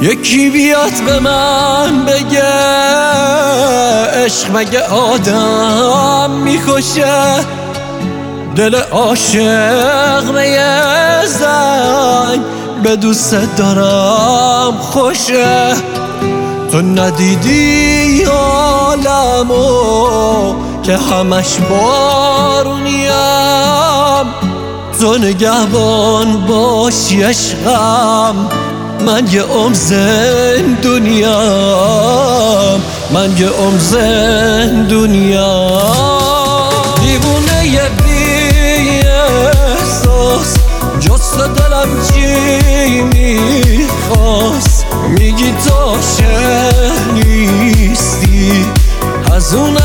یکی بیاد به من بگه عشق مگه آدم میکشه؟ دل عاشق به یه زنگ به دوست دارم خوشه. تو ندیدی عالمو که همش بارونیم، تو نگهبان باشی عشقم، من یه عمر زندونیم، من یه عمر زندونیم. دیوونه یه بی احساس جست دلم چی میخواست، میگی تو عاشق نیستی از اون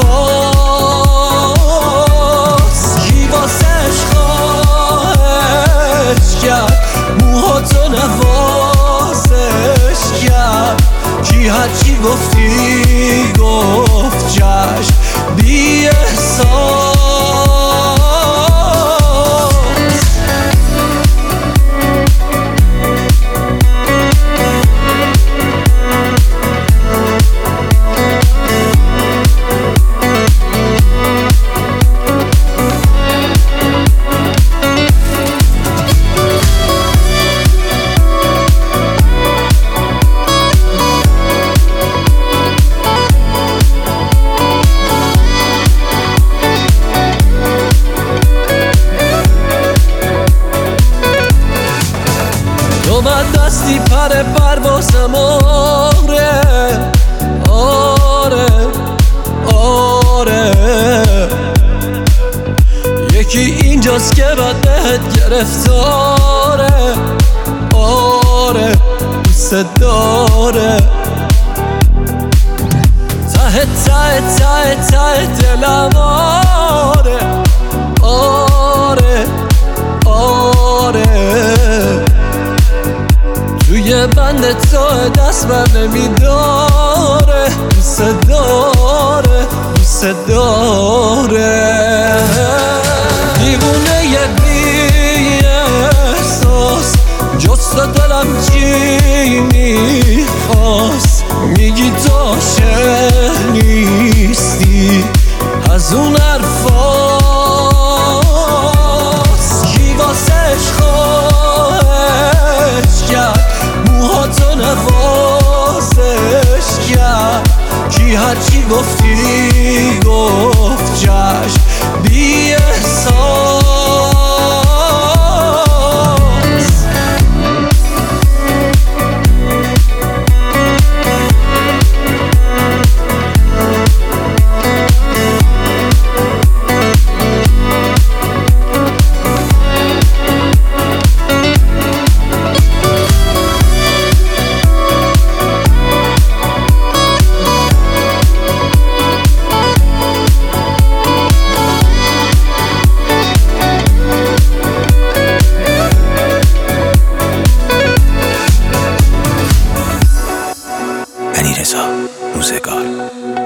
حرفاست. کی واسش خواهش کرد موهاتو نوازش کرد، کی هرچی گفتی گفت چشم بی احساس. من دستی پر پروازم، آره آره آره. یکی اینجاست که بعد بهت گرفتاره، آره دوست داره. ته ته ته ته دلم، آره آره آره. توی بند تو دست بر نمیداره، دوست داره دوست داره. دیوونه یه بی احساس جست دلم چی میخواست، میگی تو عاشق نیستی از اون حرفاست. کی واسش خواهش کرد موهاتو نوازش کرد، کی هرچی گفتی گفت چشم بی احساس. علیرضا روزگار.